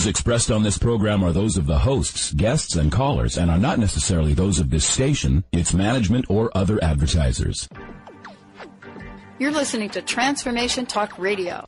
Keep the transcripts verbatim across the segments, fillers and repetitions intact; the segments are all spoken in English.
views expressed on this program are those of the hosts, guests, and callers, and are not necessarily those of this station, its management, or other advertisers. You're listening to Transformation Talk Radio.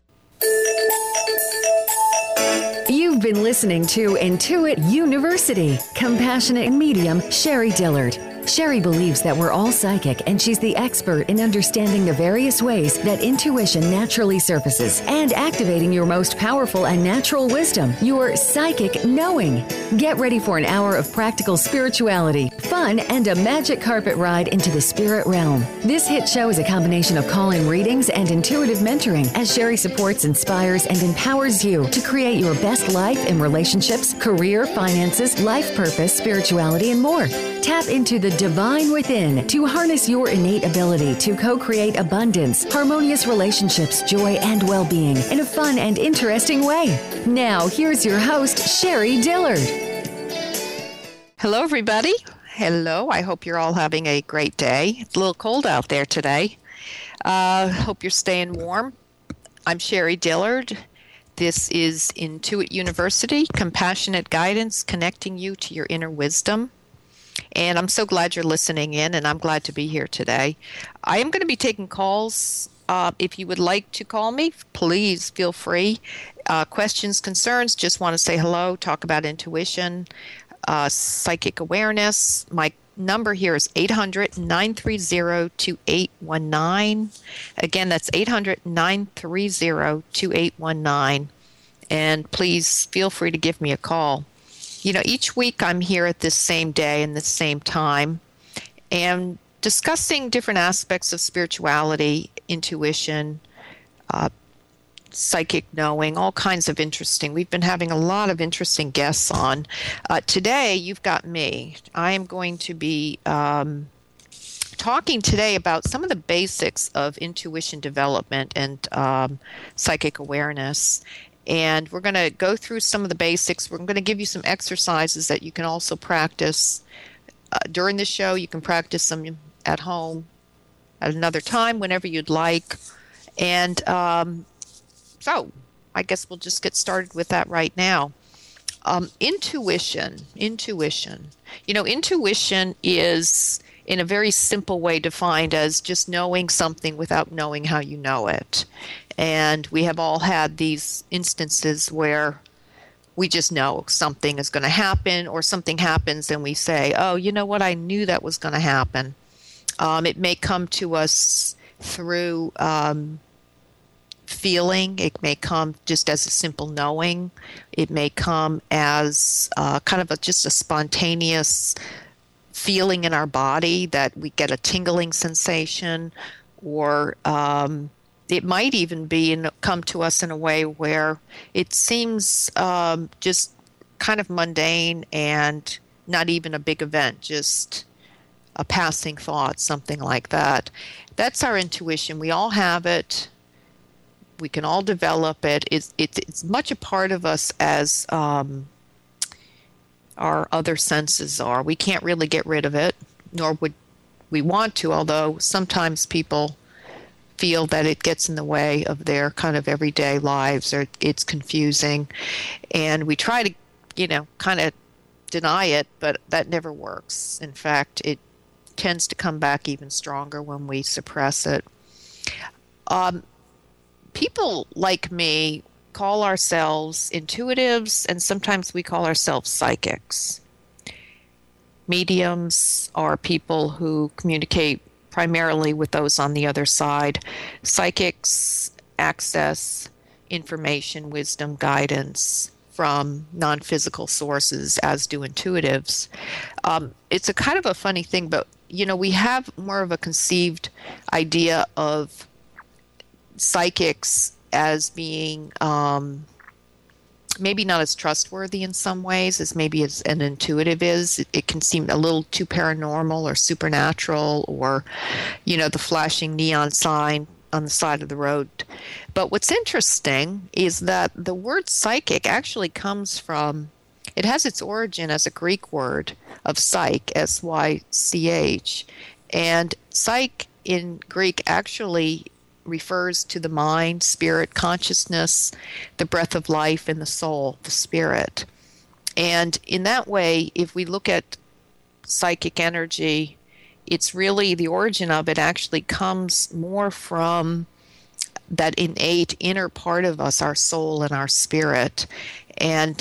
You've been listening to Intuit University. Compassionate medium Sherry Dillard. Sherry believes that we're all psychic, and she's the expert in understanding the various ways that intuition naturally surfaces and activating your most powerful and natural wisdom, your psychic knowing. Get ready for an hour of practical spirituality, fun, and a magic carpet ride into the spirit realm. This hit show is a combination of call-in readings and intuitive mentoring as Sherry supports, inspires, and empowers you to create your best life in relationships, career, finances, life purpose, spirituality, and more. Tap into the divine within to harness your innate ability to co-create abundance, harmonious relationships, joy, and well-being in a fun and interesting way. Now, here's your host, Sherry Dillard. Hello, everybody. Hello. I hope you're all having a great day. It's a little cold out there today. Uh, hope you're staying warm. I'm Sherry Dillard. This is Intuit University, compassionate guidance, connecting you to your inner wisdom. And I'm so glad you're listening in, and I'm glad to be here today. I am going to be taking calls. Uh, if you would like to call me, please feel free. Uh, questions, concerns, just want to say hello, talk about intuition, uh, psychic awareness. My number here is eight hundred, nine three zero, two eight one nine. Again, that's eight hundred, nine three zero, two eight one nine. And please feel free to give me a call. You know, each week I'm here at this same day and this same time and discussing different aspects of spirituality, intuition, uh, psychic knowing, all kinds of interesting. We've been having a lot of interesting guests on. Uh, today, you've got me. I am going to be um, talking today about some of the basics of intuition development and um, psychic awareness. And we're going to go through some of the basics. We're going to give you some exercises that you can also practice uh, during the show. You can practice them at home at another time, whenever you'd like. And um, so I guess we'll just get started with that right now. Um, intuition, intuition. You know, intuition is, in a very simple way, defined as just knowing something without knowing how you know it. And we have all had these instances where we just know something is going to happen, or something happens and we say, oh, you know what, I knew that was going to happen. Um, it may come to us through um, feeling. It may come just as a simple knowing. It may come as uh, kind of a, just a spontaneous feeling in our body that we get a tingling sensation, or um, it might even be in, come to us in a way where it seems um, just kind of mundane and not even a big event, just a passing thought, something like that. That's our intuition. We all have it. We can all develop it. It's, it's, it's much a part of us as um, our other senses are. We can't really get rid of it, nor would we want to, although sometimes people feel that it gets in the way of their kind of everyday lives, or it's confusing. And we try to, you know, kind of deny it, but that never works. In fact, it tends to come back even stronger when we suppress it. Um, people like me call ourselves intuitives, and sometimes we call ourselves psychics. Mediums are people who communicate primarily with those on the other side. Psychics access information, wisdom, guidance from non-physical sources, as do intuitives. Um, it's a kind of a funny thing, but you know, we have more of a conceived idea of psychics as being um, maybe not as trustworthy in some ways as maybe as an intuitive is. It, it can seem a little too paranormal or supernatural, or, you know, the flashing neon sign on the side of the road. But what's interesting is that the word psychic actually comes from, it has its origin as a Greek word of psych, S Y C H. And psych in Greek actually refers to the mind, spirit, consciousness, the breath of life, and the soul, the spirit. And in that way, if we look at psychic energy, it's really the origin of it actually comes more from that innate inner part of us, our soul and our spirit. And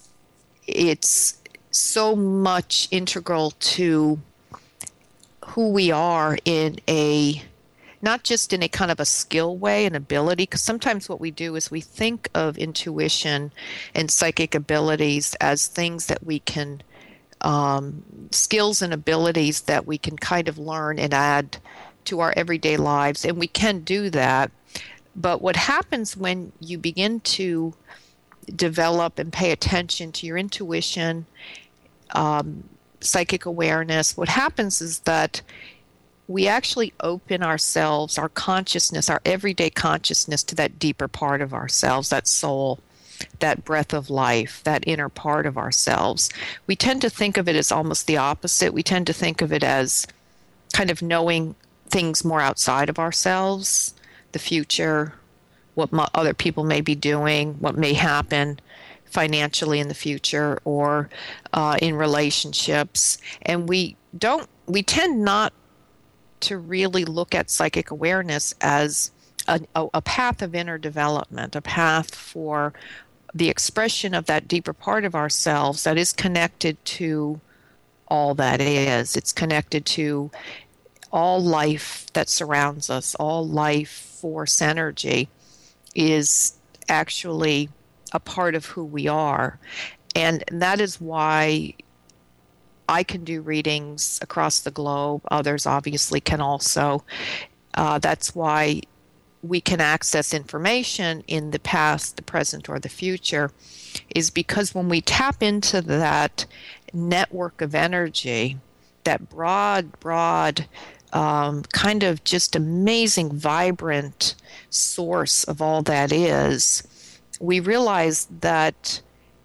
it's so much integral to who we are in a, not just in a kind of a skill way, an ability, because sometimes what we do is we think of intuition and psychic abilities as things that we can, um, skills and abilities that we can kind of learn and add to our everyday lives, and we can do that. But what happens when you begin to develop and pay attention to your intuition, um, psychic awareness, what happens is that we actually open ourselves, our consciousness, our everyday consciousness to that deeper part of ourselves, that soul, that breath of life, that inner part of ourselves. We tend to think of it as almost the opposite. We tend to think of it as kind of knowing things more outside of ourselves, the future, what mo- other people may be doing, what may happen financially in the future or uh, in relationships. And we don't, we tend not to really look at psychic awareness as a, a, a path of inner development, a path for the expression of that deeper part of ourselves that is connected to all that is. It's connected to all life that surrounds us, all life force energy is actually a part of who we are. And that is why I can do readings across the globe. Others obviously can also. Uh, that's why we can access information in the past, the present, or the future, is because when we tap into that network of energy, that broad, broad, um, kind of just amazing, vibrant source of all that is, we realize that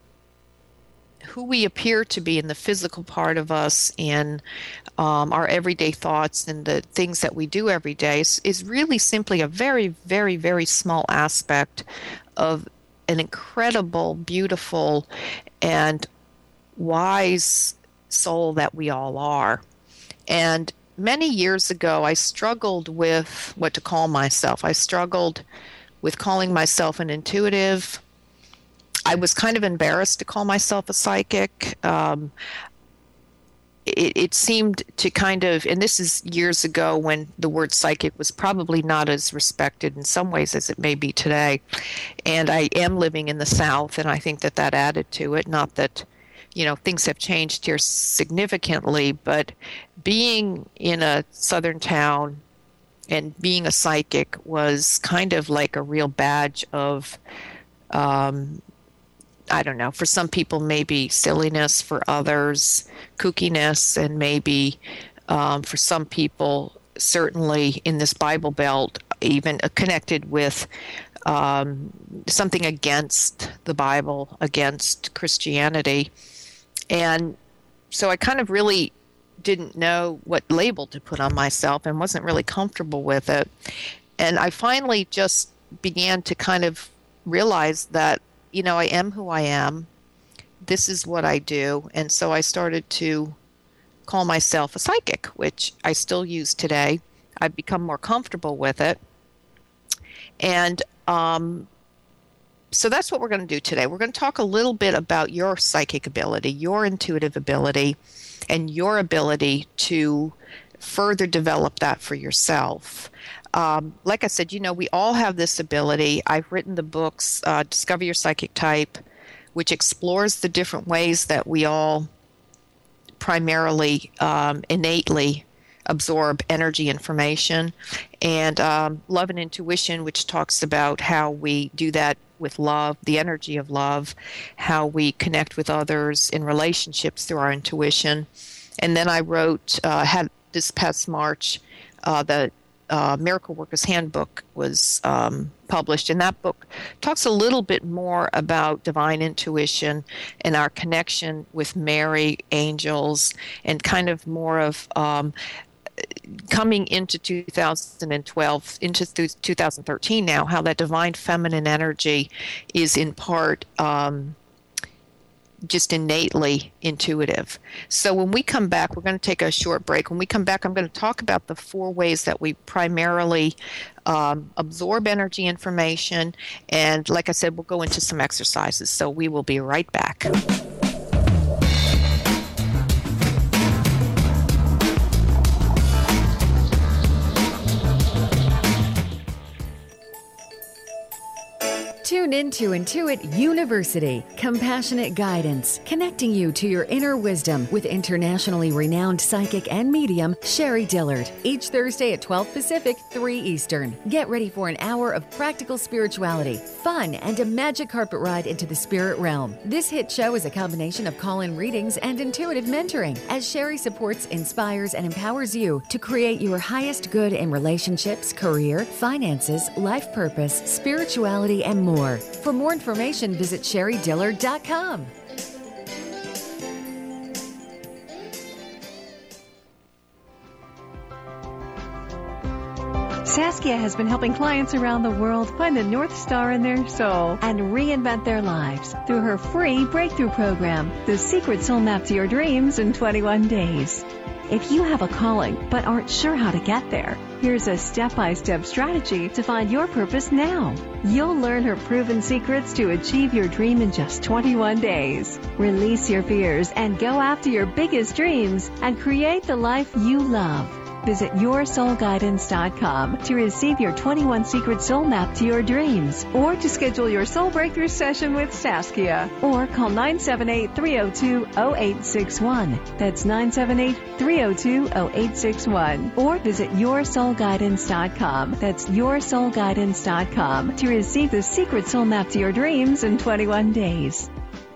who we appear to be in the physical part of us, in um, our everyday thoughts and the things that we do every day is, is really simply a very, very, very small aspect of an incredible, beautiful, and wise soul that we all are. And many years ago, I struggled with what to call myself. I struggled with calling myself an intuitive. I was kind of embarrassed to call myself a psychic. Um, it, it seemed to kind of, and this is years ago when the word psychic was probably not as respected in some ways as it may be today. And I am living in the South, and I think that that added to it. Not that, you know, things have changed here significantly, but being in a southern town and being a psychic was kind of like a real badge of, um, I don't know, for some people maybe silliness, for others kookiness, and maybe um, for some people, certainly in this Bible Belt, even connected with um, something against the Bible, against Christianity. And so I kind of really didn't know what label to put on myself and wasn't really comfortable with it. And I finally just began to kind of realize that, you know, I am who I am. This is what I do. And so I started to call myself a psychic, which I still use today. I've become more comfortable with it. And um, so that's what we're going to do today. We're going to talk a little bit about your psychic ability, your intuitive ability, and your ability to further develop that for yourself. Um, like I said, you know, we all have this ability. I've written the books, uh, Discover Your Psychic Type, which explores the different ways that we all primarily um, innately absorb energy information, and um, Love and Intuition, which talks about how we do that with love, the energy of love, how we connect with others in relationships through our intuition. And then I wrote, uh, had this past March, uh, the uh, Miracle Workers Handbook was um, published, and that book talks a little bit more about divine intuition and our connection with Mary, angels, and kind of more of um, coming into two thousand twelve, into two thousand thirteen now, how that divine feminine energy is in part um, just innately intuitive. So when we come back, we're going to take a short break. When we come back, I'm going to talk about the four ways that we primarily um, absorb energy information. And like I said, we'll go into some exercises. So we will be right back. Tune into Intuit University, compassionate guidance, connecting you to your inner wisdom with internationally renowned psychic and medium Sherry Dillard. Each Thursday at twelve Pacific, three Eastern. Get ready for an hour of practical spirituality, fun, and a magic carpet ride into the spirit realm. This hit show is a combination of call-in readings and intuitive mentoring, as Sherry supports, inspires, and empowers you to create your highest good in relationships, career, finances, life purpose, spirituality, and more. For more information, visit sherry dillard dot com. Saskia has been helping clients around the world find the North Star in their soul and reinvent their lives through her free breakthrough program, The Secret Soul Map to Your Dreams in twenty-one days. If you have a calling but aren't sure how to get there, here's a step-by-step strategy to find your purpose now. You'll learn her proven secrets to achieve your dream in just twenty-one days. Release your fears and go after your biggest dreams and create the life you love. Visit your soul guidance dot com to receive your twenty-one Secret Soul Map to Your Dreams, or to schedule your Soul Breakthrough session with Saskia, or call nine seven eight, three oh two, oh eight six one. That's nine seven eight, three oh two, oh eight six one. Or visit your soul guidance dot com. That's your soul guidance dot com to receive the Secret Soul Map to Your Dreams in twenty-one days.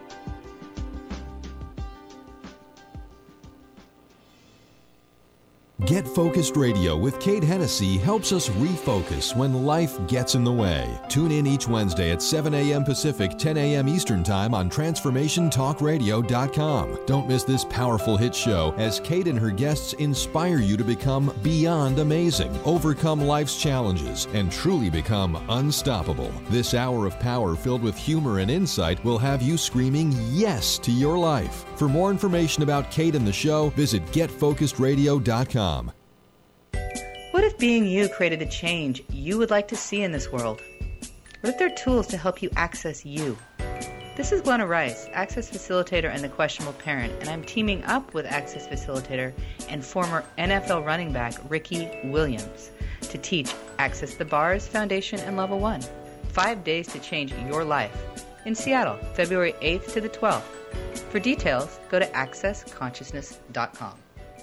Get Focused Radio with Kate Hennessy helps us refocus when life gets in the way. Tune in each Wednesday at seven a.m. Pacific, ten a.m. Eastern Time on transformation talk radio dot com. Don't miss this powerful hit show as Kate and her guests inspire you to become beyond amazing, overcome life's challenges, and truly become unstoppable. This hour of power filled with humor and insight will have you screaming yes to your life. For more information about Kate and the show, visit get focused radio dot com. What if being you created the change you would like to see in this world? What if there are tools to help you access you? This is Glenna Rice, Access Facilitator and the Questionable Parent, and I'm teaming up with Access Facilitator and former N F L running back Ricky Williams to teach Access the Bars Foundation and Level one. Five days to change your life. In Seattle, February eighth to the twelfth. For details, go to access consciousness dot com.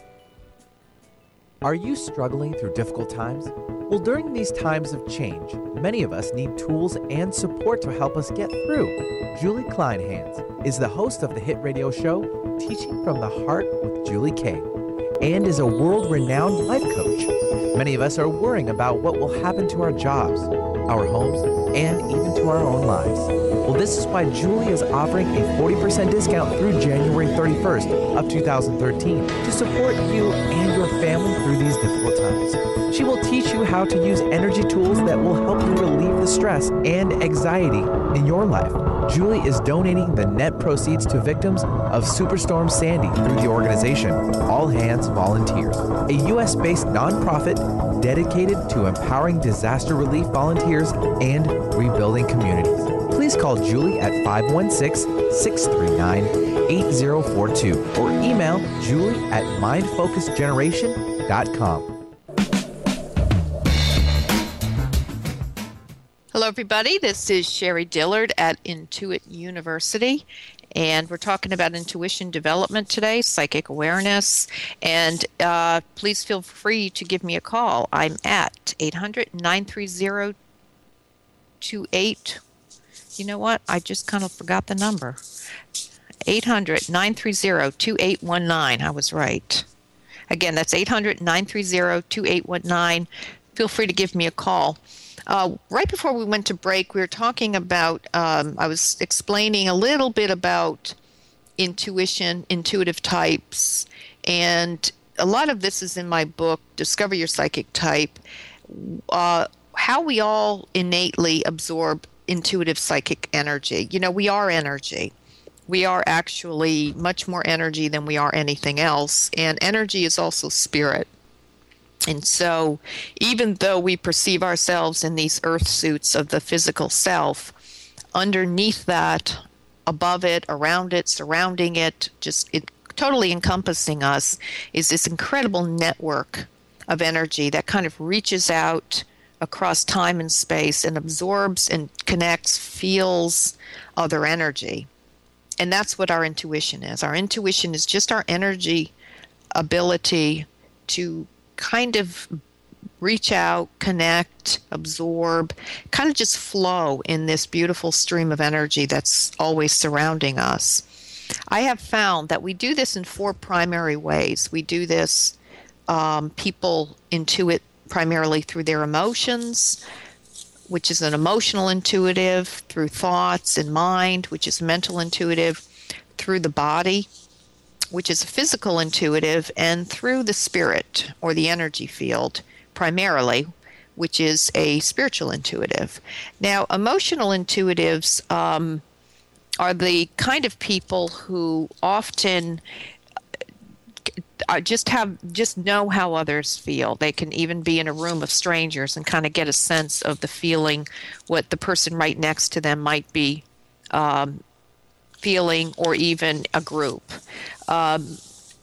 Are you struggling through difficult times? Well, during these times of change, many of us need tools and support to help us get through. Julie Kleinhans is the host of the hit radio show Teaching from the Heart with Julie Kay, and is a world-renowned life coach. Many of us are worrying about what will happen to our jobs, our homes, and even to our own lives. Well, this is why Julie is offering a forty percent discount through January thirty-first of two thousand thirteen to support you and your family through these difficult times. She will teach you how to use energy tools that will help you relieve the stress and anxiety in your life. Julie is donating the net proceeds to victims of Superstorm Sandy through the organization All Hands Volunteers, a U S-based nonprofit dedicated to empowering disaster relief volunteers and rebuilding communities. Please call Julie at five one six, six three nine, eight zero four two or email Julie at mind focus generation dot com. Hello, everybody. This is Sherry Dillard at Intuit University, and we're talking about intuition development today, psychic awareness, and uh, please feel free to give me a call. I'm at eight hundred, nine three zero, two eight. You know what? I just kind of forgot the number. eight hundred, nine three zero, two eight one nine. I was right. Again, that's eight hundred, nine three zero, two eight one nine. Feel free to give me a call. Uh, right before we went to break, we were talking about, um, I was explaining a little bit about intuition, intuitive types, and a lot of this is in my book, Discover Your Psychic Type, uh, how we all innately absorb intuitive psychic energy. You know, we are energy. We are actually much more energy than we are anything else. And energy is also spirit. And so even though we perceive ourselves in these earth suits of the physical self, underneath that, above it, around it, surrounding it, just it, totally encompassing us, is this incredible network of energy that kind of reaches out across time and space and absorbs and connects, feels other energy. And that's what our intuition is. Our intuition is just our energy ability to kind of reach out, connect, absorb, kind of just flow in this beautiful stream of energy that's always surrounding us. I have found that we do this in four primary ways. We do this, um, people intuit primarily through their emotions, which is an emotional intuitive, through thoughts and mind, which is mental intuitive, through the body, which is a physical intuitive, and through the spirit or the energy field primarily, which is a spiritual intuitive. Now, emotional intuitives um, are the kind of people who often I just have just know how others feel. They can even be in a room of strangers and kind of get a sense of the feeling, what the person right next to them might be um, feeling, or even a group. Um,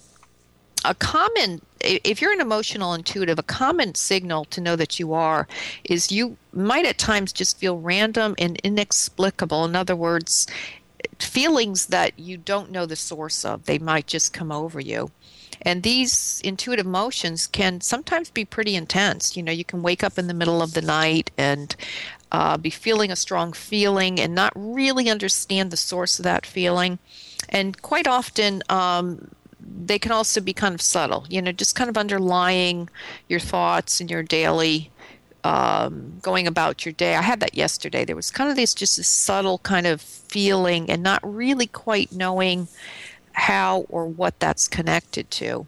a common, if you're an emotional intuitive, a common signal to know that you are is you might at times just feel random and inexplicable. In other words, feelings that you don't know the source of. They might just come over you. And these intuitive motions can sometimes be pretty intense. You know, you can wake up in the middle of the night and uh, be feeling a strong feeling and not really understand the source of that feeling. And quite often, um, they can also be kind of subtle, you know, just kind of underlying your thoughts and your daily um, going about your day. I had that yesterday. There was kind of this just this subtle kind of feeling and not really quite knowing how or what that's connected to.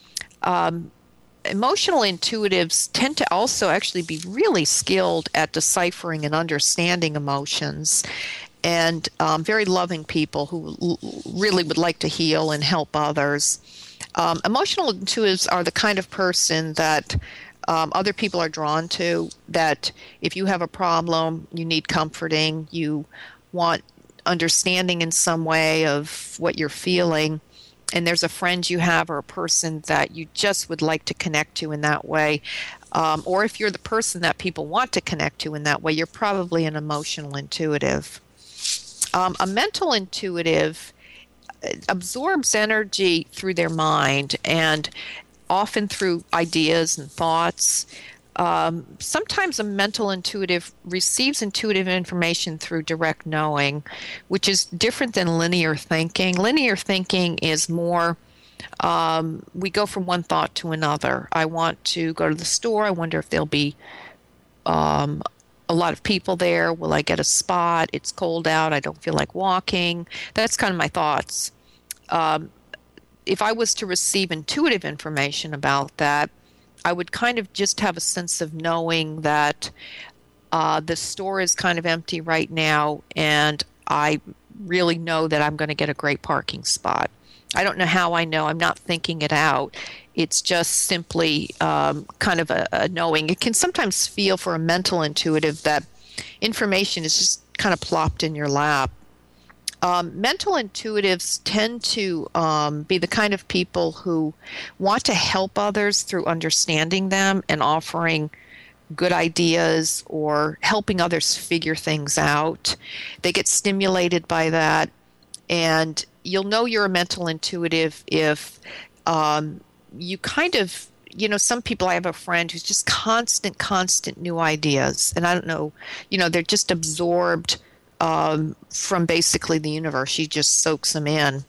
Um, emotional intuitives tend to also actually be really skilled at deciphering and understanding emotions, and um, very loving people who l- really would like to heal and help others. Um, emotional intuitives are the kind of person that um, other people are drawn to, that if you have a problem, you need comforting, you want understanding in some way of what you're feeling, and there's a friend you have or a person that you just would like to connect to in that way, um, or if you're the person that people want to connect to in that way, you're probably an emotional intuitive. Um, a mental intuitive absorbs energy through their mind, and often through ideas and thoughts. Um, sometimes a mental intuitive receives intuitive information through direct knowing, which is different than linear thinking. Linear thinking is more, um, we go from one thought to another. I want to go to the store. I wonder if there'll be um, a lot of people there. Will I get a spot? It's cold out. I don't feel like walking. That's kind of my thoughts. Um, if I was to receive intuitive information about that, I would kind of just have a sense of knowing that uh, the store is kind of empty right now, and I really know that I'm going to get a great parking spot. I don't know how I know. I'm not thinking it out. It's just simply um, kind of a, a knowing. It can sometimes feel for a mental intuitive that information is just kind of plopped in your lap. Um, mental intuitives tend to um, be the kind of people who want to help others through understanding them and offering good ideas or helping others figure things out. They get stimulated by that, and you'll know you're a mental intuitive if um, you kind of, you know, some people, I have a friend who's just constant, constant new ideas, and I don't know, you know, they're just absorbed Um, from basically the universe. She just soaks them in.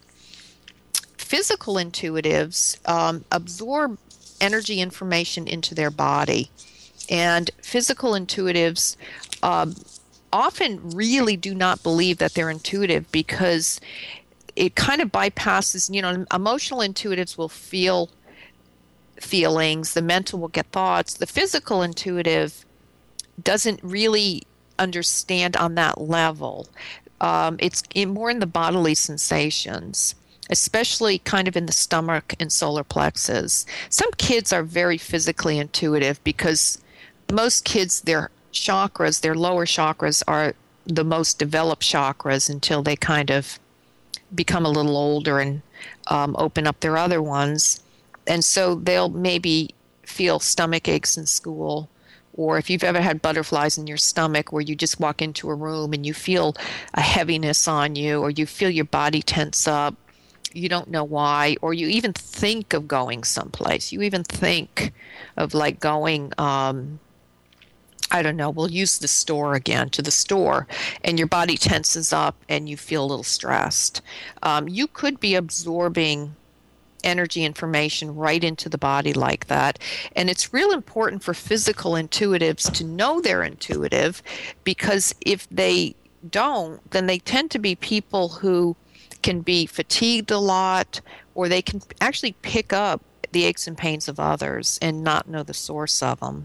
Physical intuitives um, absorb energy information into their body. And physical intuitives um, often really do not believe that they're intuitive, because it kind of bypasses, you know, emotional intuitives will feel feelings. The mental will get thoughts. The physical intuitive doesn't really understand on that level. Um, it's in, more in the bodily sensations, especially kind of in the stomach and solar plexus. Some kids are very physically intuitive because most kids, their chakras, their lower chakras are the most developed chakras until they kind of become a little older and um, open up their other ones. And so they'll maybe feel stomach aches in school, or if you've ever had butterflies in your stomach where you just walk into a room and you feel a heaviness on you, or you feel your body tense up, you don't know why, or you even think of going someplace. You even think of like going, um, I don't know, we'll use the store again, to the store, and your body tenses up and you feel a little stressed. Um, you could be absorbing energy information right into the body like that. And it's real important for physical intuitives to know they're intuitive, because if they don't, then they tend to be people who can be fatigued a lot, or they can actually pick up the aches and pains of others and not know the source of them.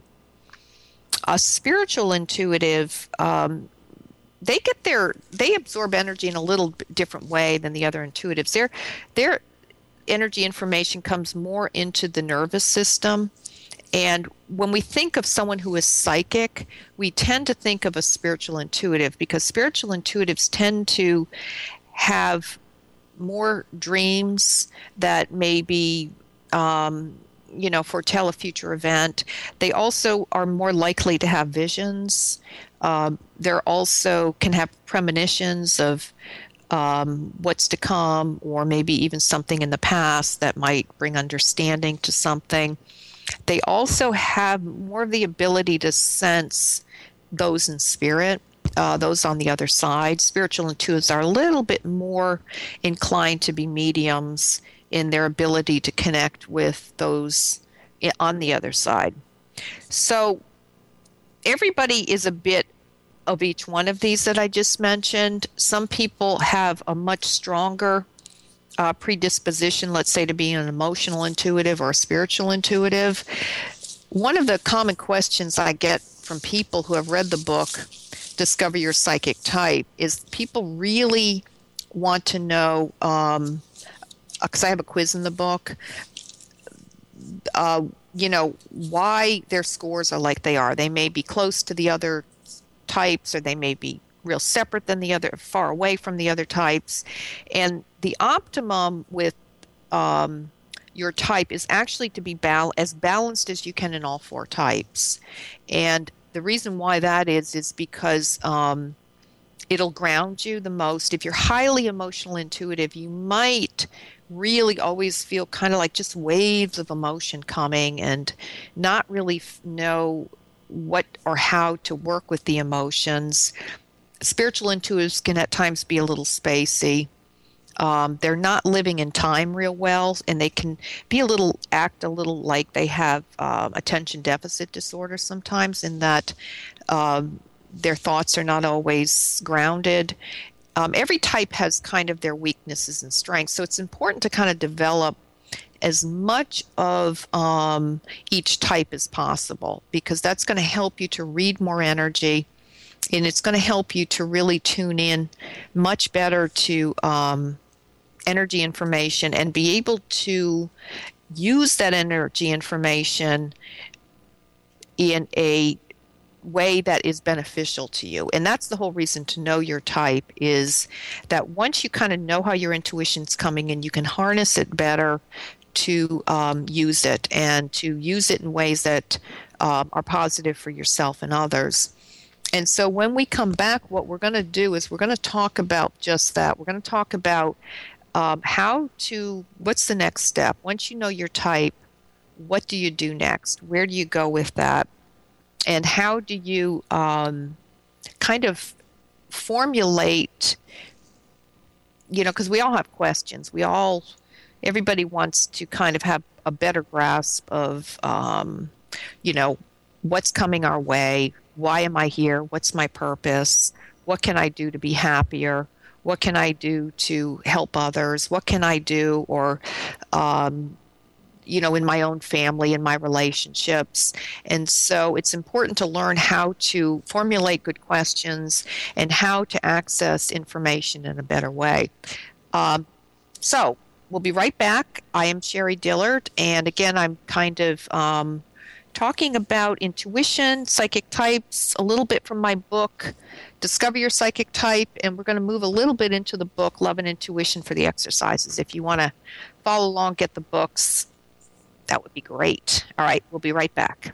A spiritual intuitive, um, they get their, they absorb energy in a little different way than the other intuitives. Their, their energy information comes more into the nervous system. And when we think of someone who is psychic, we tend to think of a spiritual intuitive, because spiritual intuitives tend to have more dreams that maybe, um, you know, foretell a future event. They also are more likely to have visions. Um, they're also can have premonitions of um, what's to come, or maybe even something in the past that might bring understanding to something. They also have more of the ability to sense those in spirit. Uh, those on the other side. Spiritual intuitives are a little bit more inclined to be mediums in their ability to connect with those on the other side. So everybody is a bit of each one of these that I just mentioned. Some people have a much stronger uh, predisposition, let's say, to being an emotional intuitive or a spiritual intuitive. One of the common questions I get from people who have read the book, Discover Your Psychic Type, is people really want to know, um, because I have a quiz in the book, uh, you know, why their scores are like they are. They may be close to the other types, or they may be real separate than the other, far away from the other types. And the optimum with um, your type is actually to be bal- as balanced as you can in all four types. And the reason why that is, is because um, it'll ground you the most. If you're highly emotional intuitive, you might really always feel kind of like just waves of emotion coming and not really f- know what or how to work with the emotions. Spiritual intuitives can at times be a little spacey. Um, they're not living in time real well, and they can be a little, act a little like they have uh, attention deficit disorder sometimes, in that um, their thoughts are not always grounded. Um, every type has kind of their weaknesses and strengths, so it's important to kind of develop as much of um, each type as possible, because that's going to help you to read more energy, and it's going to help you to really tune in much better to um, energy information and be able to use that energy information in a way that is beneficial to you. And that's the whole reason to know your type, is that once you kind of know how your intuition's coming in, you can harness it better to um, use it, and to use it in ways that um, are positive for yourself and others. And so when we come back, what we're going to do is we're going to talk about just that. We're going to talk about um, how to, what's the next step? Once you know your type, what do you do next? Where do you go with that? And how do you um, kind of formulate, you know, because we all have questions. We all, everybody wants to kind of have a better grasp of, um, you know, what's coming our way. Why am I here? What's my purpose? What can I do to be happier? What can I do to help others? What can I do or um, you know, in my own family and my relationships. And so it's important to learn how to formulate good questions and how to access information in a better way. Um, so we'll be right back. I am Sherry Dillard, and again, I'm kind of um, talking about intuition, psychic types, a little bit from my book, Discover Your Psychic Type, and we're going to move a little bit into the book, Love and Intuition, for the exercises. If you want to follow along, get the books, that would be great. All right, we'll be right back.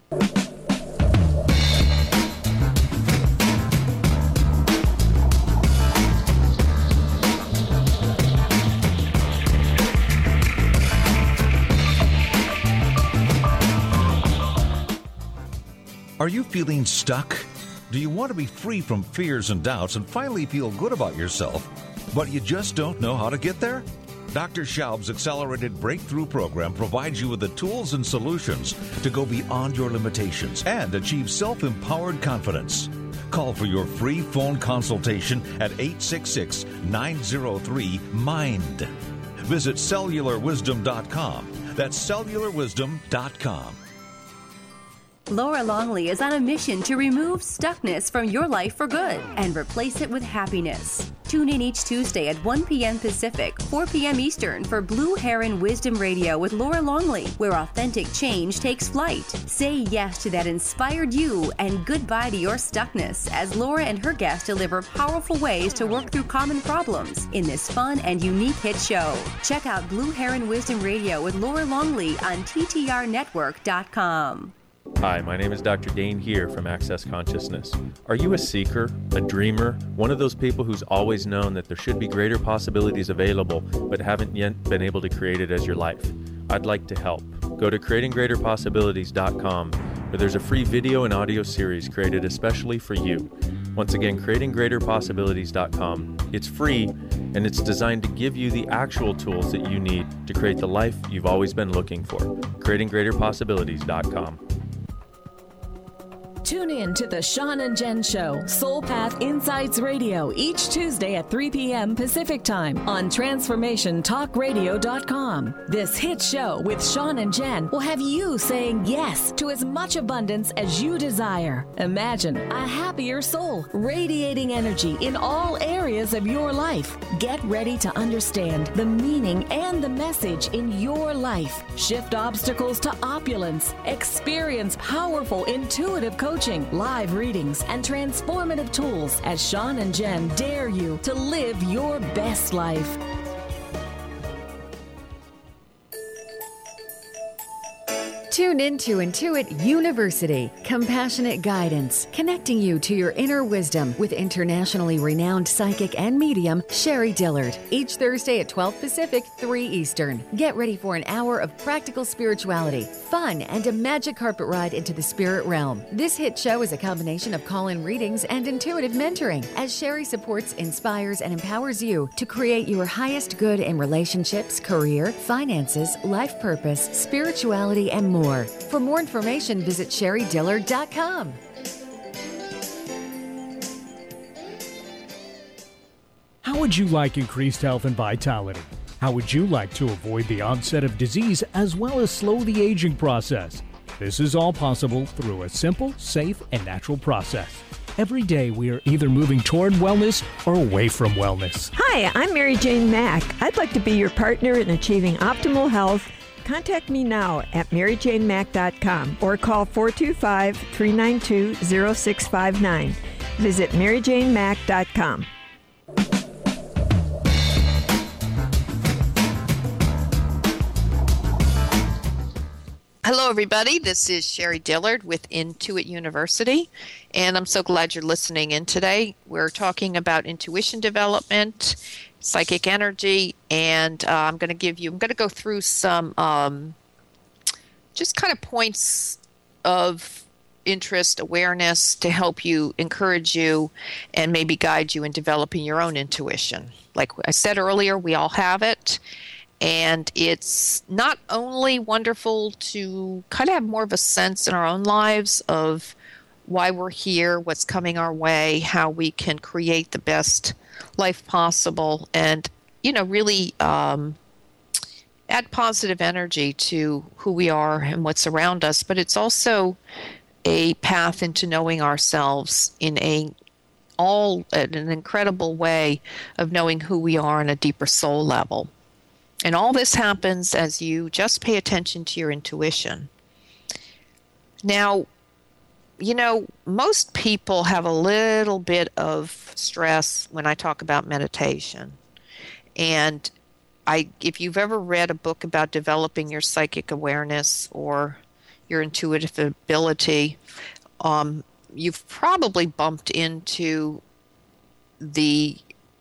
Are you feeling stuck? Do you want to be free from fears and doubts and finally feel good about yourself, but you just don't know how to get there? Doctor Schaub's Accelerated Breakthrough Program provides you with the tools and solutions to go beyond your limitations and achieve self-empowered confidence. Call for your free phone consultation at eight six six, nine zero three, MIND. Visit cellular wisdom dot com. That's cellular wisdom dot com. Laura Longley is on a mission to remove stuckness from your life for good and replace it with happiness. Tune in each Tuesday at one p.m. Pacific, four p.m. Eastern for Blue Heron Wisdom Radio with Laura Longley, where authentic change takes flight. Say yes to that inspired you and goodbye to your stuckness as Laura and her guests deliver powerful ways to work through common problems in this fun and unique hit show. Check out Blue Heron Wisdom Radio with Laura Longley on T T R network dot com. Hi, my name is Doctor Dane here from Access Consciousness. Are you a seeker, a dreamer, one of those people who's always known that there should be greater possibilities available but haven't yet been able to create it as your life? I'd like to help. Go to creating greater possibilities dot com, where there's a free video and audio series created especially for you. Once again, creating greater possibilities dot com. It's free, and it's designed to give you the actual tools that you need to create the life you've always been looking for. creating greater possibilities dot com. Tune in to the Sean and Jen Show, Soul Path Insights Radio, each Tuesday at three p.m. Pacific Time on transformation talk radio dot com. This hit show with Sean and Jen will have you saying yes to as much abundance as you desire. Imagine a happier soul, radiating energy in all areas of your life. Get ready to understand the meaning and the message in your life. Shift obstacles to opulence. Experience powerful, intuitive coaching, live readings, and transformative tools as Sean and Jen dare you to live your best life. Tune in to Intuit University, compassionate guidance, connecting you to your inner wisdom with internationally renowned psychic and medium Sherry Dillard. Each Thursday at twelve Pacific, three Eastern. Get ready for an hour of practical spirituality, fun, and a magic carpet ride into the spirit realm. This hit show is a combination of call-in readings and intuitive mentoring, as Sherry supports, inspires, and empowers you to create your highest good in relationships, career, finances, life purpose, spirituality, and more. For more information, visit sherry dillard dot com. How would you like increased health and vitality? How would you like to avoid the onset of disease as well as slow the aging process? This is all possible through a simple, safe, and natural process. Every day we are either moving toward wellness or away from wellness. Hi, I'm Mary Jane Mack. I'd like to be your partner in achieving optimal health. Contact me now at mary jane mack dot com or call four two five, three nine two, zero six five nine. Visit mary jane mack dot com. Hello, everybody. This is Sherry Dillard with Intuit University, and I'm so glad you're listening in today. We're talking about intuition development, psychic energy, and uh, I'm going to give you, I'm going to go through some um, just kind of points of interest, awareness to help you, encourage you, and maybe guide you in developing your own intuition. Like I said earlier, we all have it. And it's not only wonderful to kind of have more of a sense in our own lives of why we're here, what's coming our way, how we can create the best life possible, and, you know, really um, add positive energy to who we are and what's around us, but it's also a path into knowing ourselves in a all an incredible way of knowing who we are on a deeper soul level. And all this happens as you just pay attention to your intuition. Now, you know, most people have a little bit of stress when I talk about meditation. And I, if you've ever read a book about developing your psychic awareness or your intuitive ability, um, you've probably bumped into the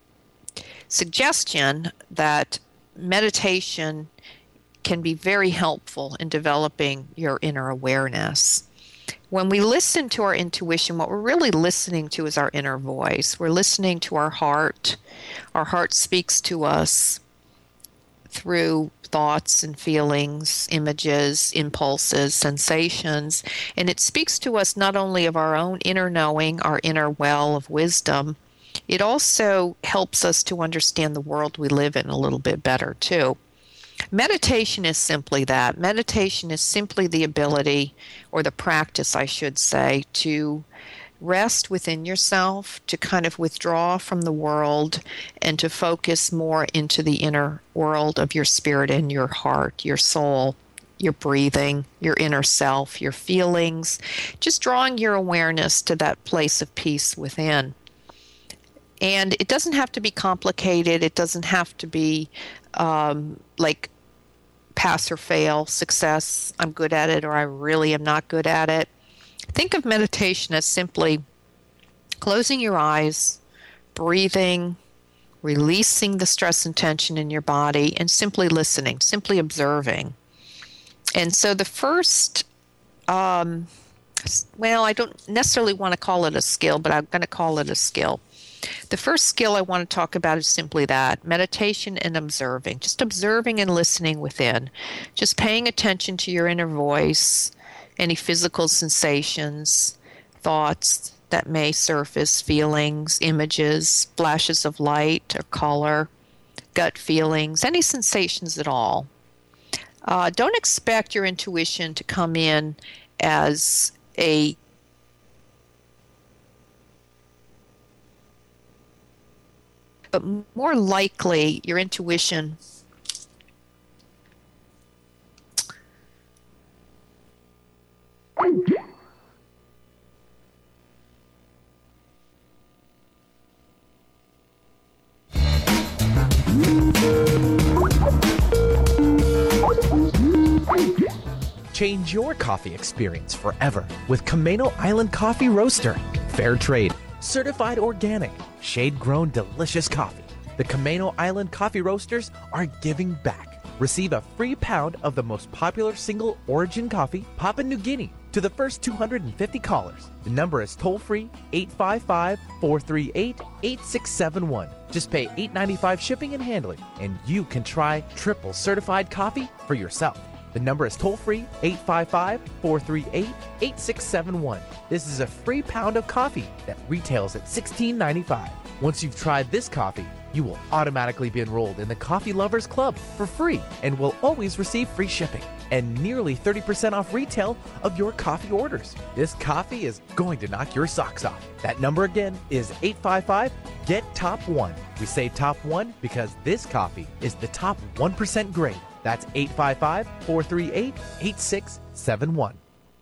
suggestion that meditation can be very helpful in developing your inner awareness. When we listen to our intuition, what we're really listening to is our inner voice. We're listening to our heart. Our heart speaks to us through thoughts and feelings, images, impulses, sensations, and it speaks to us not only of our own inner knowing, our inner well of wisdom, it also helps us to understand the world we live in a little bit better too. Meditation is simply that. Meditation is simply the ability, or the practice, I should say, to rest within yourself, to kind of withdraw from the world and to focus more into the inner world of your spirit and your heart, your soul, your breathing, your inner self, your feelings, just drawing your awareness to that place of peace within. And it doesn't have to be complicated. It doesn't have to be um, like pass or fail, success, I'm good at it, or I really am not good at it. Think of meditation as simply closing your eyes, breathing, releasing the stress and tension in your body, and simply listening, simply observing. And so the first, um, well, I don't necessarily want to call it a skill, but I'm going to call it a skill. The first skill I want to talk about is simply that, meditation and observing, just observing and listening within, just paying attention to your inner voice, any physical sensations, thoughts that may surface, feelings, images, flashes of light or color, gut feelings, any sensations at all. Uh, don't expect your intuition to come in as a but more likely your intuition Change your coffee experience forever with Camano Island Coffee Roaster. Fair trade, certified organic, shade-grown delicious coffee. The Camano Island Coffee Roasters are giving back. Receive a free pound of the most popular single origin coffee, Papua New Guinea, to the first two hundred fifty callers. The number is toll-free eight five five, four three eight, eight six seven one. Just pay eight dollars and ninety-five cents shipping and handling, and you can try triple certified coffee for yourself. The number is toll-free eight five five, four three eight, eight six seven one. This is a free pound of coffee that retails at sixteen ninety-five. Once you've tried this coffee, you will automatically be enrolled in the Coffee Lovers Club for free and will always receive free shipping and nearly thirty percent off retail of your coffee orders. This coffee is going to knock your socks off. That number again is eight five five, get top one. We say top one because this coffee is the top one percent grade. That's eight five five, four three eight, eight six seven one.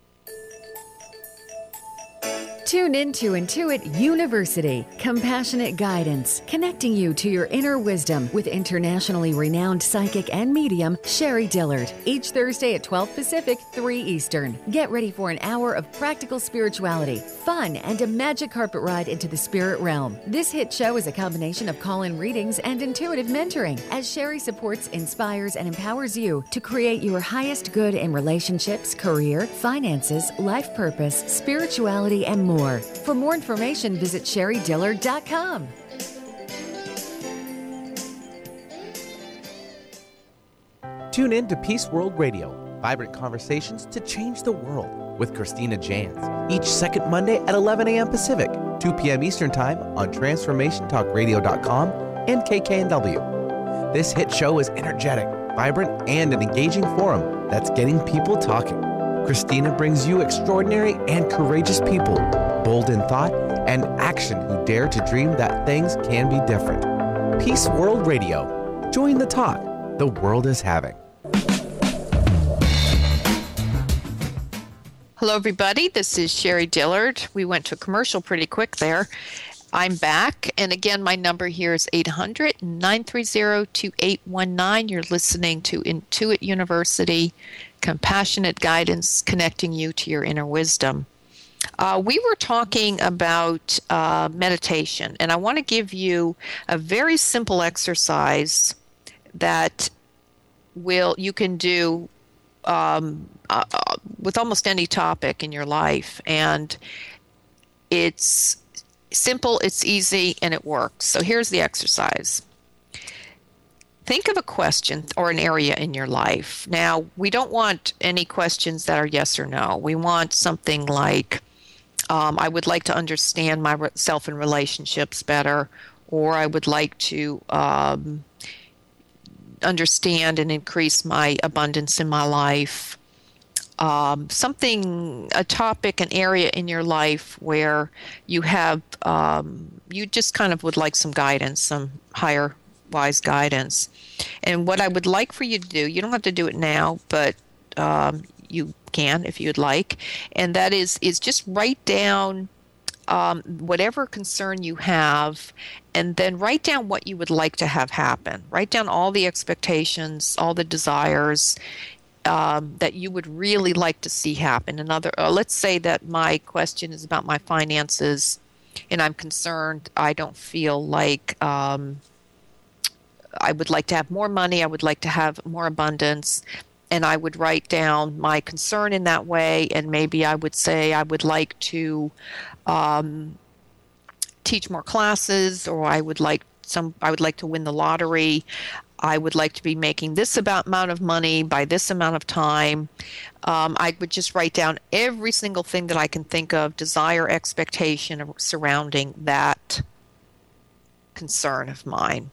Tune in to Intuit University, compassionate guidance, connecting you to your inner wisdom with internationally renowned psychic and medium Sherry Dillard. Each Thursday at twelve Pacific, three Eastern. Get ready for an hour of practical spirituality, fun, and a magic carpet ride into the spirit realm. This hit show is a combination of call-in readings and intuitive mentoring, as Sherry supports, inspires, and empowers you to create your highest good in relationships, career, finances, life purpose, spirituality, and more. For more information, visit sherry dillard dot com. Tune in to Peace World Radio, vibrant conversations to change the world with Christina Jans, each second Monday at eleven a.m. Pacific, two p.m. Eastern Time on transformation talk radio dot com and K K N W. This hit show is energetic, vibrant, and an engaging forum that's getting people talking. Christina brings you extraordinary and courageous people, bold in thought and action, who dare to dream that things can be different. Peace World Radio. Join the talk the world is having. Hello, everybody. This is Sherry Dillard. We went to a commercial pretty quick there. I'm back. And again, my number here is eight hundred, nine three zero, two eight one nine. You're listening to Intuit University, compassionate guidance connecting you to your inner wisdom. Uh, we were talking about uh, meditation, and I want to give you a very simple exercise that will you can do um, uh, uh, with almost any topic in your life. And it's simple, it's easy, and it works. So here's the exercise. Think of a question or an area in your life. Now, we don't want any questions that are yes or no. We want something like, um, I would like to understand myself in relationships better, or I would like to um, understand and increase my abundance in my life. Um, something, a topic, an area in your life where you have, um, you just kind of would like some guidance, some higher wise guidance. And what I would like for you to do, you don't have to do it now, but um, you can if you'd like, and that is, is just write down um, whatever concern you have, and then write down what you would like to have happen. Write down all the expectations, all the desires, Um, that you would really like to see happen. Another, uh, let's say that my question is about my finances, and I'm concerned. I don't feel like um, I would like to have more money. I would like to have more abundance, and I would write down my concern in that way. And maybe I would say I would like to um, teach more classes, or I would like some. I would like to win the lottery. I would like to be making this about amount of money by this amount of time. Um, I would just write down every single thing that I can think of, desire, expectation surrounding that concern of mine.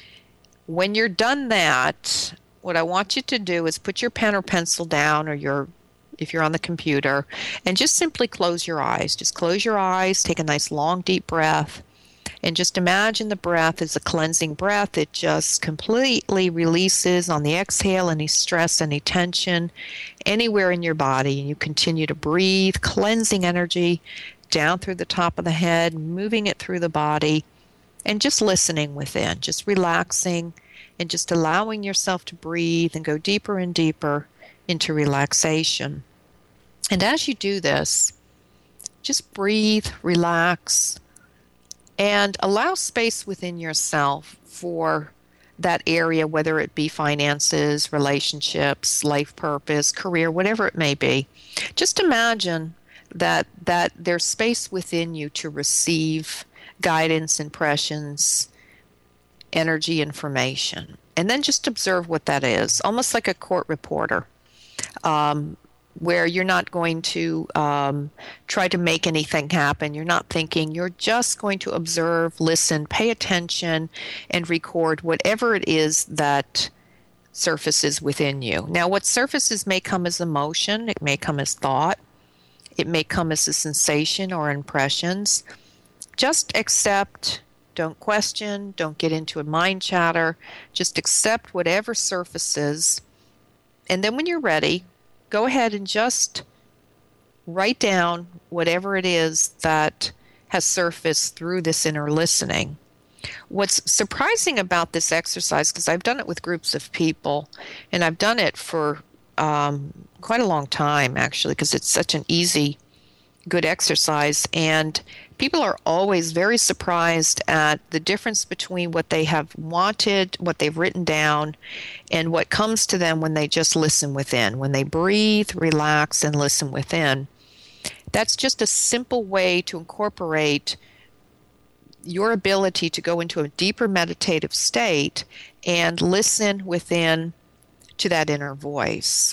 When you're done that, what I want you to do is put your pen or pencil down, or your, if you're on the computer, and just simply close your eyes. Just close your eyes, take a nice long deep breath. And just imagine the breath is a cleansing breath. It just completely releases on the exhale any stress, any tension, anywhere in your body. And you continue to breathe, cleansing energy down through the top of the head, moving it through the body, and just listening within, just relaxing and just allowing yourself to breathe and go deeper and deeper into relaxation. And as you do this, just breathe, relax, and allow space within yourself for that area, whether it be finances, relationships, life purpose, career, whatever it may be. Just imagine that that there's space within you to receive guidance, impressions, energy, information. And then just observe what that is, almost like a court reporter. Um, where you're not going to um, try to make anything happen. You're not thinking. You're just going to observe, listen, pay attention, and record whatever it is that surfaces within you. Now, what surfaces may come as emotion. It may come as thought. It may come as a sensation or impressions. Just accept. Don't question. Don't get into a mind chatter. Just accept whatever surfaces. And then when you're ready, go ahead and just write down whatever it is that has surfaced through this inner listening. What's surprising about this exercise, because I've done it with groups of people, and I've done it for um, quite a long time, actually, because it's such an easy, good exercise, and people are always very surprised at the difference between what they have wanted, what they've written down, and what comes to them when they just listen within, when they breathe, relax, and listen within. That's just a simple way to incorporate your ability to go into a deeper meditative state and listen within to that inner voice.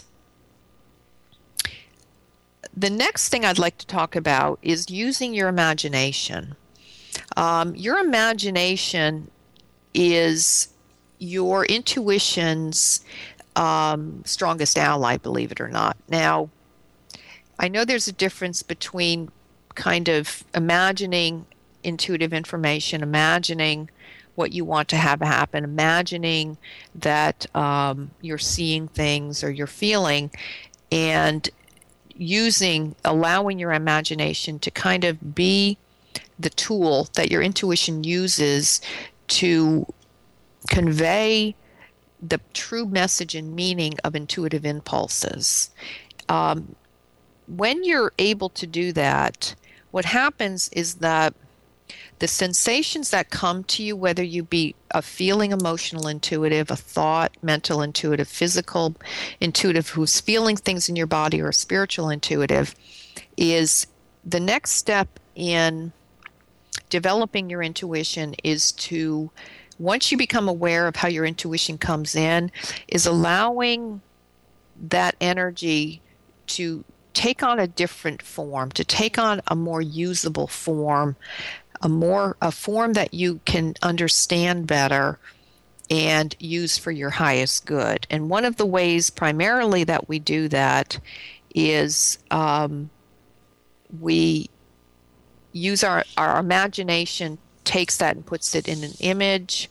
The next thing I'd like to talk about is using your imagination. Um, your imagination is your intuitions um, strongest ally, believe it or not. Now, I know there's a difference between kind of imagining intuitive information, imagining what you want to have happen, imagining that um, you're seeing things or you're feeling, and using, allowing your imagination to kind of be the tool that your intuition uses to convey the true message and meaning of intuitive impulses. Um, when you're able to do that, what happens is that the sensations that come to you, whether you be a feeling emotional intuitive, a thought mental intuitive, physical intuitive who's feeling things in your body, or a spiritual intuitive, is the next step in developing your intuition is to, once you become aware of how your intuition comes in, is allowing that energy to take on a different form, to take on a more usable form, a more a form that you can understand better and use for your highest good. And one of the ways primarily that we do that is um, we use our, our imagination, takes that and puts it in an image,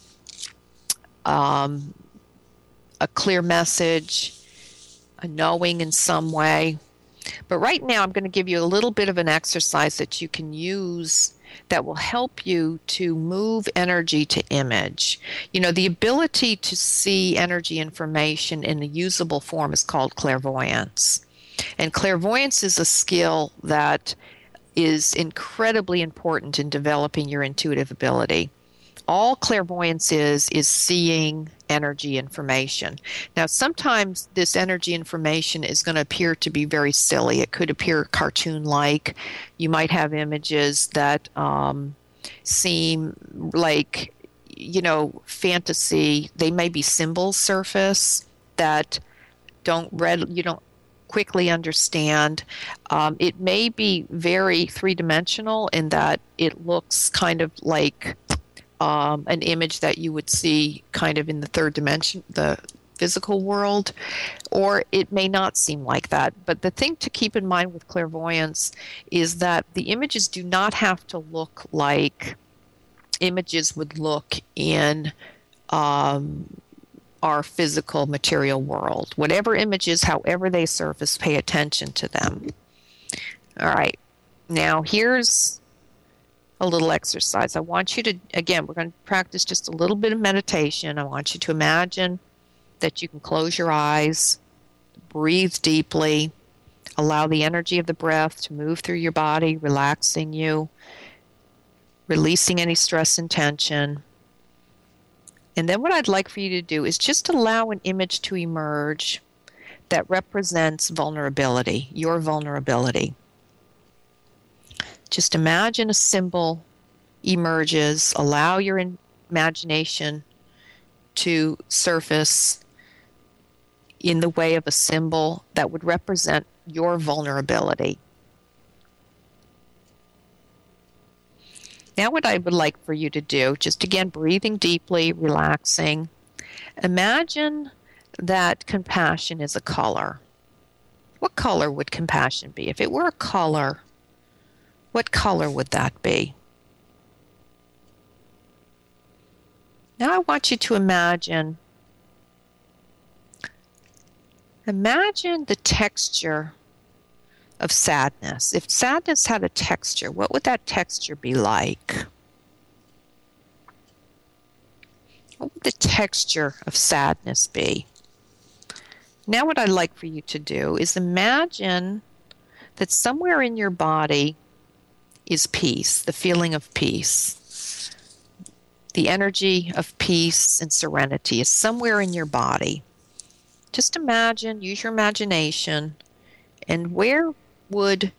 um, a clear message, a knowing in some way. But right now I'm going to give you a little bit of an exercise that you can use that will help you to move energy to image. You know, the ability to see energy information in a usable form is called clairvoyance. And clairvoyance is a skill that is incredibly important in developing your intuitive ability. All clairvoyance is, is seeing energy information. Now, sometimes this energy information is going to appear to be very silly. It could appear cartoon-like. You might have images that um, seem like, you know, fantasy. They may be symbols surface that don't read, you don't quickly understand. Um, it may be very three-dimensional in that it looks kind of like Um, an image that you would see kind of in the third dimension, the physical world, or it may not seem like that. But the thing to keep in mind with clairvoyance is that the images do not have to look like images would look in um, our physical material world. Whatever images, however they surface, pay attention to them. All right. Now, here's a little exercise. I want you to, again, we're going to practice just a little bit of meditation. I want you to imagine that you can close your eyes, breathe deeply, allow the energy of the breath to move through your body, relaxing you, releasing any stress and tension. And then what I'd like for you to do is just allow an image to emerge that represents vulnerability, your vulnerability. Just imagine a symbol emerges. Allow your imagination to surface in the way of a symbol that would represent your vulnerability. Now what I would like for you to do, just again breathing deeply, relaxing, imagine that compassion is a color. What color would compassion be? If it were a color, what color would that be? Now I want you to imagine, imagine the texture of sadness. If sadness had a texture, what would that texture be like? What would the texture of sadness be? Now what I'd like for you to do is imagine that somewhere in your body is peace, the feeling of peace. The energy of peace and serenity is somewhere in your body. Just imagine, use your imagination, and where would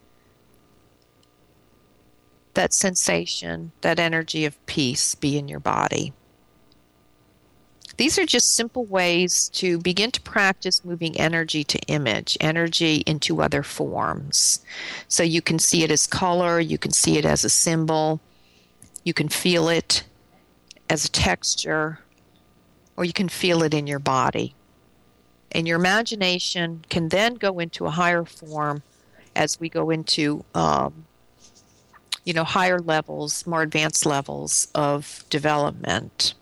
that sensation, that energy of peace be in your body? These are just simple ways to begin to practice moving energy to image, energy into other forms. So you can see it as color, you can see it as a symbol, you can feel it as a texture, or you can feel it in your body. And your imagination can then go into a higher form as we go into, um, you know, higher levels, more advanced levels of development.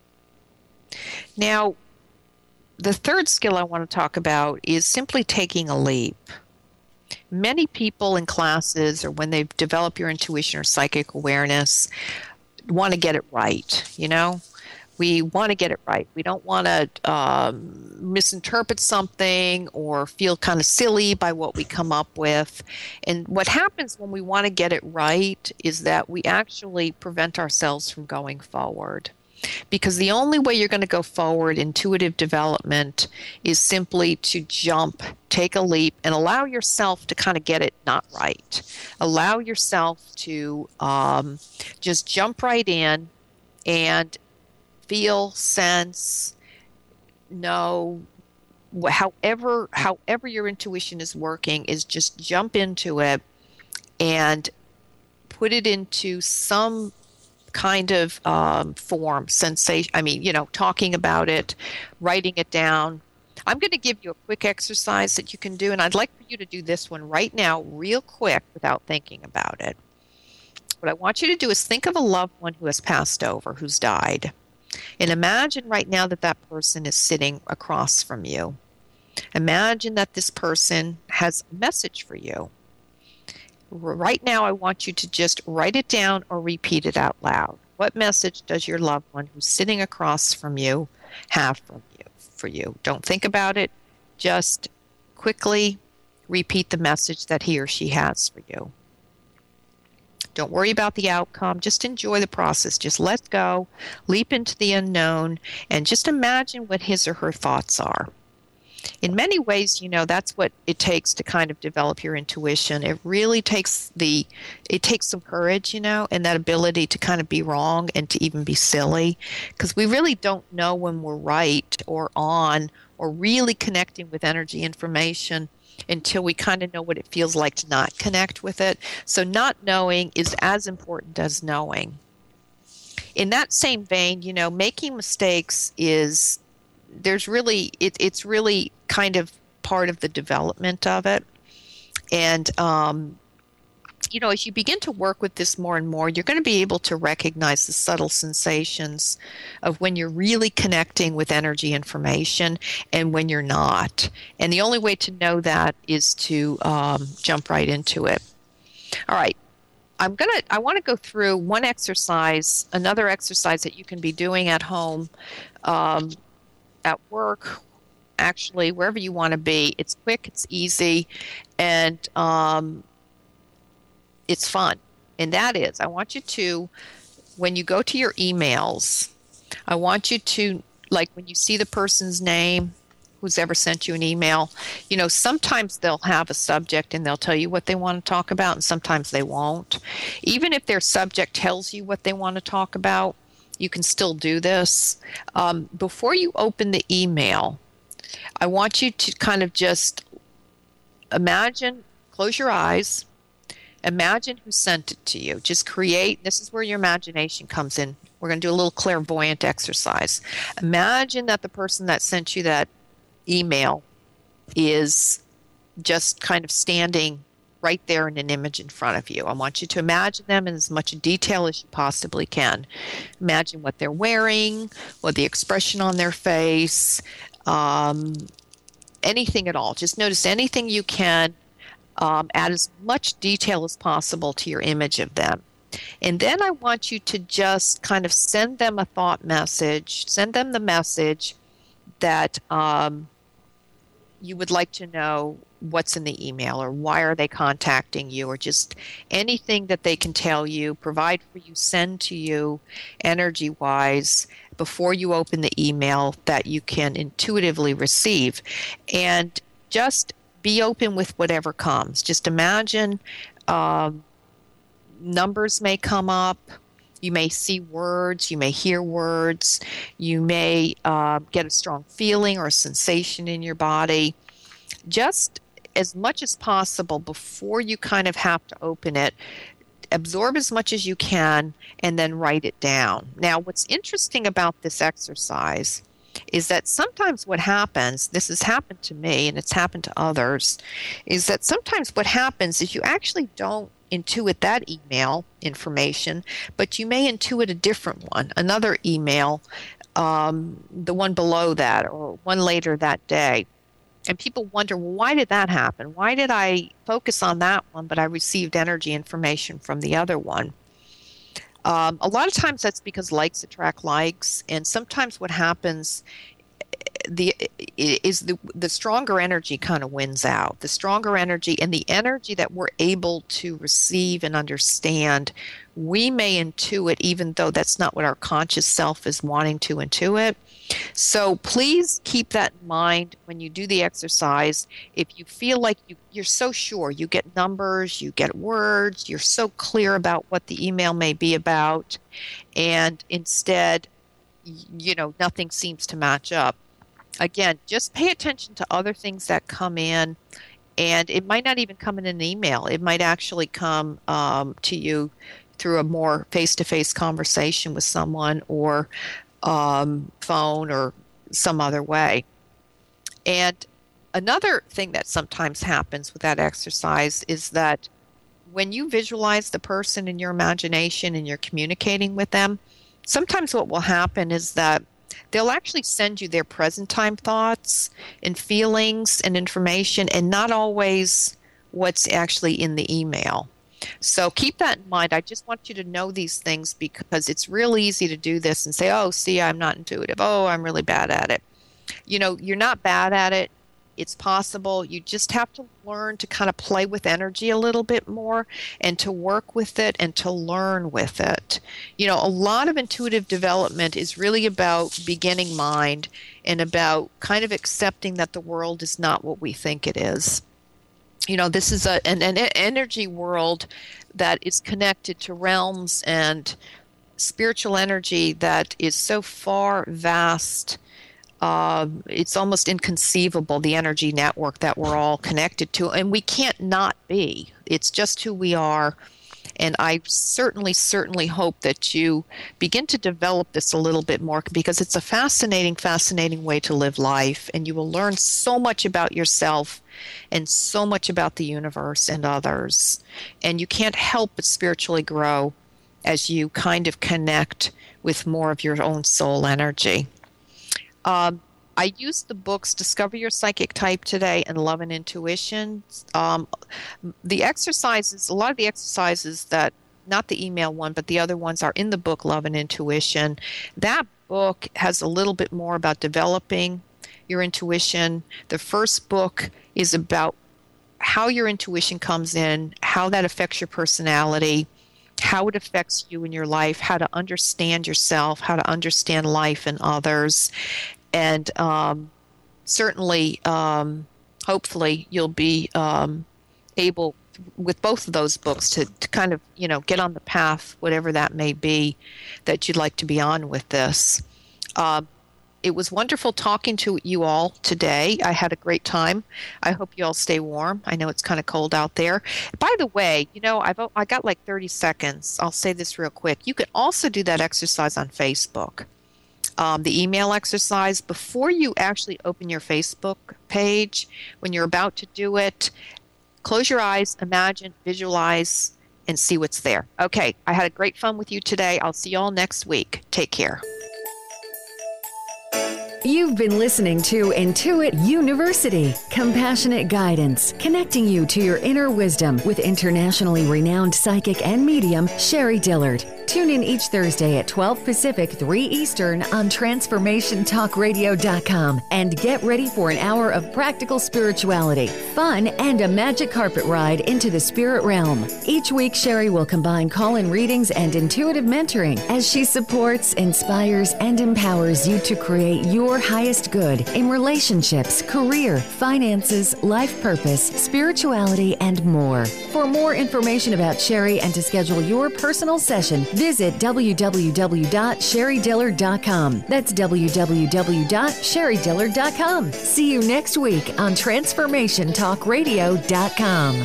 Now, the third skill I want to talk about is simply taking a leap. Many people in classes or when they develop your intuition or psychic awareness want to get it right, you know? We want to get it right. We don't want to um, misinterpret something or feel kind of silly by what we come up with. And what happens when we want to get it right is that we actually prevent ourselves from going forward. Because the only way you're going to go forward, intuitive development, is simply to jump, take a leap, and allow yourself to kind of get it not right. Allow yourself to um, just jump right in and feel, sense, know, however, however your intuition is working, is just jump into it and put it into some kind of um, form, sensation. I mean, you know, talking about it, writing it down. I'm going to give you a quick exercise that you can do, and I'd like for you to do this one right now, real quick, without thinking about it. What I want you to do is think of a loved one who has passed over, who's died. And imagine right now that that person is sitting across from you. Imagine that this person has a message for you. Right now, I want you to just write it down or repeat it out loud. What message does your loved one who's sitting across from you have from you, for you? Don't think about it. Just quickly repeat the message that he or she has for you. Don't worry about the outcome. Just enjoy the process. Just let go, leap into the unknown, and just imagine what his or her thoughts are. In many ways, you know, that's what it takes to kind of develop your intuition. It really takes the, it takes some courage, you know, and that ability to kind of be wrong and to even be silly, because we really don't know when we're right or on or really connecting with energy information until we kind of know what it feels like to not connect with it. So not knowing is as important as knowing. In that same vein, you know, making mistakes is, there's really, it, it's really kind of part of the development of it. And, um, you know, as you begin to work with this more and more, you're going to be able to recognize the subtle sensations of when you're really connecting with energy information and when you're not. And the only way to know that is to um, jump right into it. All right. I'm going to, I want to go through one exercise, another exercise that you can be doing at home, um, at work, actually, wherever you want to be. It's quick, it's easy, and um, it's fun. And that is, I want you to, when you go to your emails, I want you to, like when you see the person's name, who's ever sent you an email, you know, sometimes they'll have a subject and they'll tell you what they want to talk about, and sometimes they won't. Even if their subject tells you what they want to talk about, you can still do this. Um, before you open the email, I want you to kind of just imagine, close your eyes, imagine who sent it to you. Just create, this is where your imagination comes in. We're going to do a little clairvoyant exercise. Imagine that the person that sent you that email is just kind of standing right there in an image in front of you. I want you to imagine them in as much detail as you possibly can. Imagine what they're wearing, what the expression on their face, um, anything at all. Just notice anything you can. Um, add as much detail as possible to your image of them. And then I want you to just kind of send them a thought message, send them the message that um, you would like to know what's in the email, or why are they contacting you, or just anything that they can tell you, provide for you, send to you energy-wise before you open the email that you can intuitively receive. And just be open with whatever comes. Just imagine um, numbers may come up. You may see words. You may hear words. You may uh, get a strong feeling or a sensation in your body. Just as much as possible before you kind of have to open it, absorb as much as you can and then write it down. Now, what's interesting about this exercise is that sometimes what happens, this has happened to me and it's happened to others, is that sometimes what happens is you actually don't intuit that email information, but you may intuit a different one, another email, um, the one below that or one later that day. And people wonder, well, why did that happen? Why did I focus on that one, but I received energy information from the other one? Um, a lot of times that's because likes attract likes, and sometimes what happens the is the the stronger energy kind of wins out. The stronger energy and the energy that we're able to receive and understand, we may intuit even though that's not what our conscious self is wanting to intuit. So please keep that in mind when you do the exercise. If you feel like you, you're so sure, you get numbers, you get words, you're so clear about what the email may be about, and instead, you know, nothing seems to match up. Again, just pay attention to other things that come in, and it might not even come in an email. It might actually come um, to you through a more face-to-face conversation with someone, or um, phone, or some other way. And another thing that sometimes happens with that exercise is that when you visualize the person in your imagination and you're communicating with them, sometimes what will happen is that they'll actually send you their present time thoughts and feelings and information, and not always what's actually in the email. So keep that in mind. I just want you to know these things, because it's real easy to do this and say, oh, see, I'm not intuitive. Oh, I'm really bad at it. You know, you're not bad at it. It's possible. You just have to learn to kind of play with energy a little bit more, and to work with it and to learn with it. You know, a lot of intuitive development is really about beginning mind and about kind of accepting that the world is not what we think it is. You know, this is a, an, an energy world that is connected to realms and spiritual energy that is so far vast. Uh, it's almost inconceivable, the energy network that we're all connected to, and we can't not be. It's just who we are. And I certainly, certainly hope that you begin to develop this a little bit more, because it's a fascinating, fascinating way to live life. And you will learn so much about yourself and so much about the universe and others. And you can't help but spiritually grow as you kind of connect with more of your own soul energy. Um, I used the books Discover Your Psychic Type today and Love and Intuition. Um, the exercises, a lot of the exercises that, not the email one, but the other ones are in the book Love and Intuition. That book has a little bit more about developing your intuition. The first book is about how your intuition comes in, how that affects your personality, how it affects you in your life, how to understand yourself, how to understand life and others. And um, certainly, um, hopefully, you'll be um, able, with both of those books, to, to kind of, you know, get on the path, whatever that may be, that you'd like to be on with this. Um, it was wonderful talking to you all today. I had a great time. I hope you all stay warm. I know it's kind of cold out there. By the way, you know, I've I got like thirty seconds. I'll say this real quick. You can also do that exercise on Facebook. Um, the email exercise, before you actually open your Facebook page, when you're about to do it, close your eyes, imagine, visualize, and see what's there. Okay, I had a great fun with you today. I'll see you all next week. Take care. You've been listening to Intuit University, compassionate guidance, connecting you to your inner wisdom with internationally renowned psychic and medium, Sherry Dillard. Tune in each Thursday at twelve Pacific, three Eastern on Transformation Talk Radio dot com and get ready for an hour of practical spirituality, fun, and a magic carpet ride into the spirit realm. Each week, Sherry will combine call-in readings and intuitive mentoring as she supports, inspires, and empowers you to create your highest good in relationships, career, finances, life purpose, spirituality, and more. For more information about Sherry and to schedule your personal session, visit w w w dot sherry dillard dot com. That's w w w dot sherry dillard dot com. See you next week on Transformation Talk Radio dot com.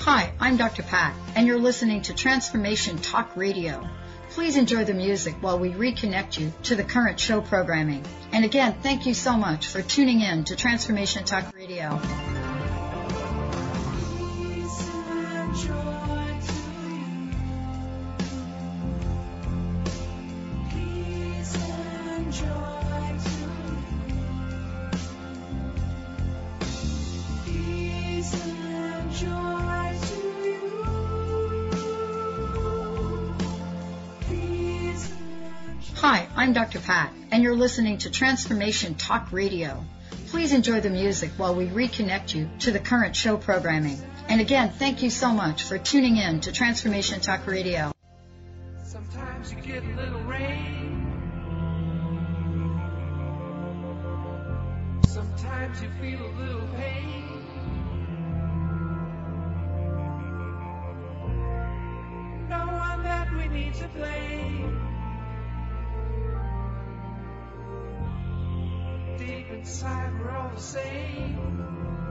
Hi, I'm Doctor Pat, and you're listening to Transformation Talk Radio. Please enjoy the music while we reconnect you to the current show programming. And again, thank you so much for tuning in to Transformation Talk Radio. Hi, I'm Doctor Pat, and you're listening to Transformation Talk Radio. Please enjoy the music while we reconnect you to the current show programming. And again, thank you so much for tuning in to Transformation Talk Radio. Sometimes you get a little rain. Sometimes you feel a little pain. No one that we need to blame. Deep inside, we're all the same.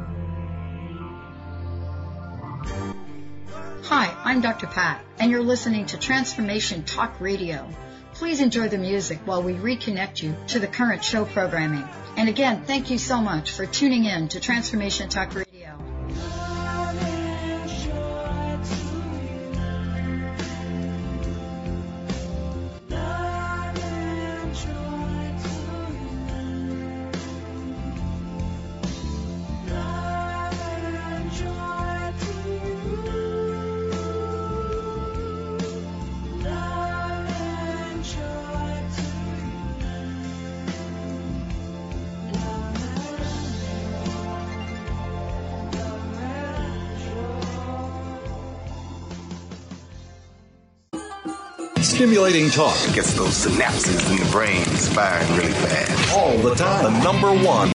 Hi, I'm Doctor Pat, and you're listening to Transformation Talk Radio. Please enjoy the music while we reconnect you to the current show programming. And again, thank you so much for tuning in to Transformation Talk Radio. Stimulating talk gets those synapses in the brain firing really fast. All the time. The number one.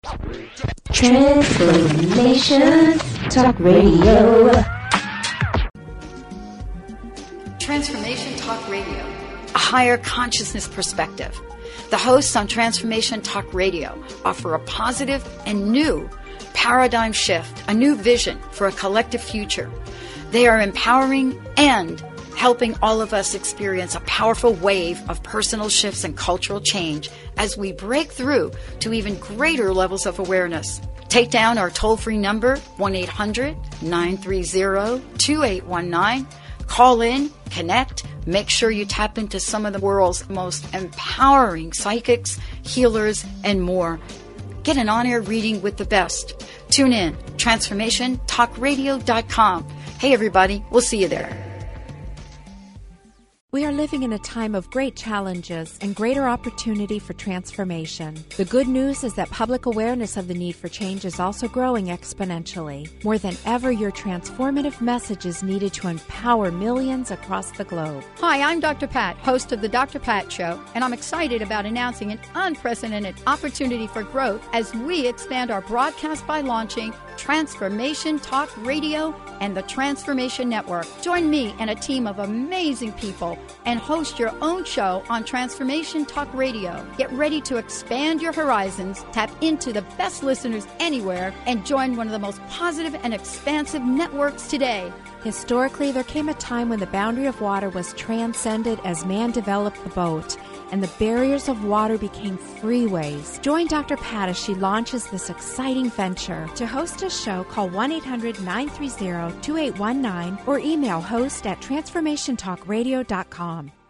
Transformation Talk Radio. Transformation Talk Radio, a higher consciousness perspective. The hosts on Transformation Talk Radio offer a positive and new paradigm shift, a new vision for a collective future. They are empowering and helping all of us experience a powerful wave of personal shifts and cultural change as we break through to even greater levels of awareness. Take down our toll-free number, one eight hundred nine three zero two eight one nine. Call in, connect, make sure you tap into some of the world's most empowering psychics, healers, and more. Get an on-air reading with the best. Tune in, transformation talk radio dot com. Hey everybody, we'll see you there. We are living in a time of great challenges and greater opportunity for transformation. The good news is that public awareness of the need for change is also growing exponentially. More than ever, your transformative message is needed to empower millions across the globe. Hi, I'm Doctor Pat, host of The Doctor Pat Show, and I'm excited about announcing an unprecedented opportunity for growth as we expand our broadcast by launching Transformation Talk Radio and the Transformation Network. Join me and a team of amazing people and host your own show on Transformation Talk Radio. Get ready to expand your horizons, tap into the best listeners anywhere, and join one of the most positive and expansive networks today. Historically, there came a time when the boundary of water was transcended as man developed the boat, and the barriers of water became freeways. Join Doctor Pat as she launches this exciting venture. To host a show, call one eight hundred nine three zero two eight one nine or email host at transformation talk radio dot com.